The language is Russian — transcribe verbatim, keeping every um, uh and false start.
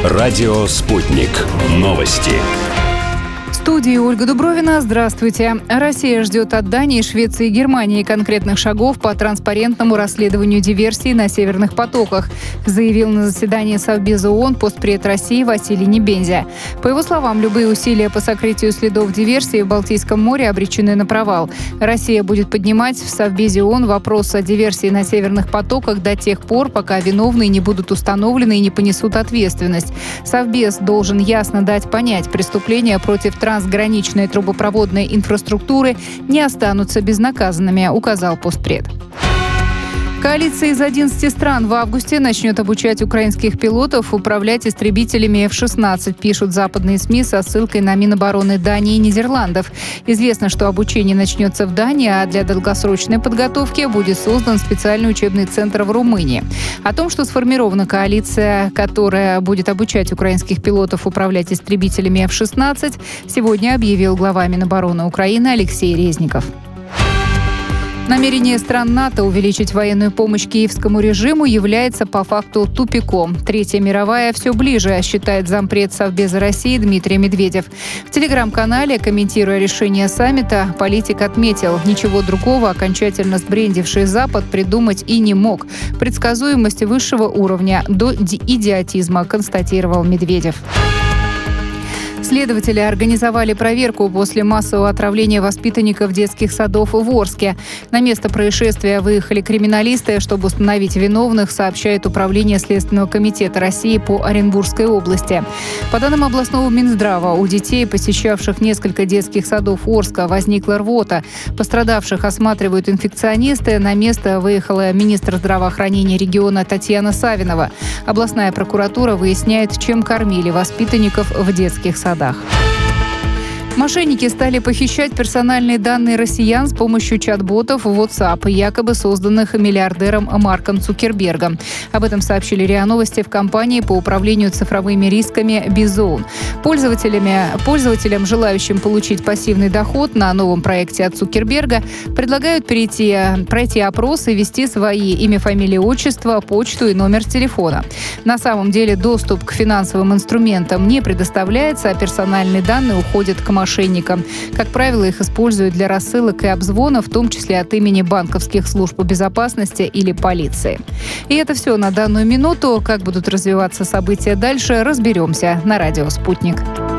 Радио «Спутник». Новости. В студии Ольга Дубровина. Здравствуйте. Россия ждет от Дании, Швеции и Германии конкретных шагов по транспарентному расследованию диверсий на северных потоках, заявил на заседании Совбеза ООН постпред России Василий Небензя. По его словам, любые усилия по сокрытию следов диверсии в Балтийском море обречены на провал. Россия будет поднимать в Совбезе ООН вопрос о диверсии на северных потоках до тех пор, пока виновные не будут установлены и не понесут ответственность. Совбез должен ясно дать понять, преступления против трансграничной трубопроводной инфраструктуры не останутся безнаказанными, указал постпред. Коалиция из одиннадцати стран в августе начнет обучать украинских пилотов управлять истребителями эф шестнадцать, пишут западные СМИ со ссылкой на Минобороны Дании и Нидерландов. Известно, что обучение начнется в Дании, а для долгосрочной подготовки будет создан специальный учебный центр в Румынии. О том, что сформирована коалиция, которая будет обучать украинских пилотов управлять истребителями эф шестнадцать, сегодня объявил глава Минобороны Украины Алексей Резников. Намерение стран НАТО увеличить военную помощь киевскому режиму является по факту тупиком. Третья мировая все ближе, считает зампред Совбеза России Дмитрий Медведев. В телеграм-канале, комментируя решение саммита, политик отметил, ничего другого окончательно сбрендивший Запад придумать и не мог. Предсказуемость высшего уровня до идиотизма, констатировал Медведев. Следователи организовали проверку после массового отравления воспитанников детских садов в Орске. На место происшествия выехали криминалисты, чтобы установить виновных, сообщает Управление Следственного комитета России по Оренбургской области. По данным областного Минздрава, у детей, посещавших несколько детских садов Орска, возникла рвота. Пострадавших осматривают инфекционисты. На место выехала министр здравоохранения региона Татьяна Савинова. Областная прокуратура выясняет, чем кормили воспитанников в детских садах. Мошенники стали похищать персональные данные россиян с помощью чат-ботов в WhatsApp, якобы созданных миллиардером Марком Цукербергом. Об этом сообщили РИА Новости в компании по управлению цифровыми рисками Bizone. Пользователями, пользователям, желающим получить пассивный доход на новом проекте от Цукерберга, предлагают перейти, пройти опрос и ввести свои имя, фамилия, отчество, почту и номер телефона. На самом деле доступ к финансовым инструментам не предоставляется, а персональные данные уходят к мошенникам. мошенникам. Как правило, их используют для рассылок и обзвонов, в том числе от имени банковских служб безопасности или полиции. И это все на данную минуту. Как будут развиваться события дальше, разберемся на радио «Спутник».